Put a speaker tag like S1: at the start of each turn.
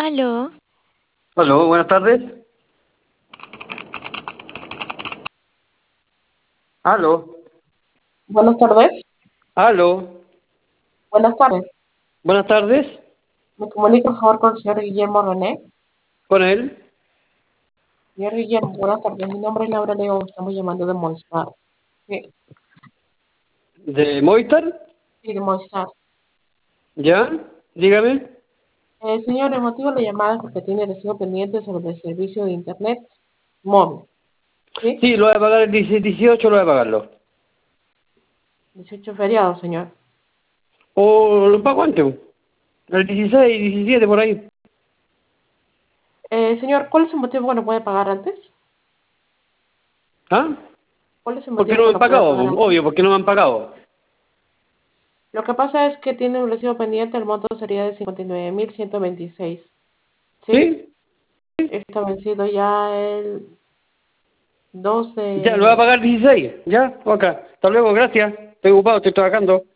S1: Aló,
S2: Aló, buenas tardes. Aló,
S3: Buenas tardes.
S2: aló,
S3: Buenas tardes.
S2: buenas tardes.
S3: Me comunico, por favor, con el señor Guillermo René.
S2: ¿Con él?
S3: Señor Guillermo, buenas tardes. Mi nombre es Laura León. Estamos llamando de Movistar. Sí,
S2: ¿De Movistar?
S3: sí, de Movistar.
S2: ¿Ya? Dígame.
S3: Señor, el motivo de la llamada es porque tiene recibo pendiente sobre el servicio de Internet móvil. ¿Sí?
S2: Sí, lo voy a pagar el 18, lo voy a pagarlo.
S3: 18 feriado, señor.
S2: ¿O lo pago antes? El 16, 17, por ahí.
S3: Señor, ¿cuál es el motivo que no puede pagar antes?
S2: ¿Ah?
S3: ¿Cuál es el
S2: ¿Por qué
S3: motivo
S2: no me
S3: que
S2: han
S3: no puede
S2: pagado?
S3: pagar
S2: Obvio,
S3: antes?
S2: porque no me han pagado.
S3: Lo que pasa es que tiene un recibo pendiente, el monto sería de 59.126. ¿Sí?
S2: ¿Sí?
S3: Está vencido ya el 12.
S2: Ya, lo voy a pagar el 16. ¿Ya? Ok. Hasta luego, gracias. Estoy ocupado, estoy trabajando.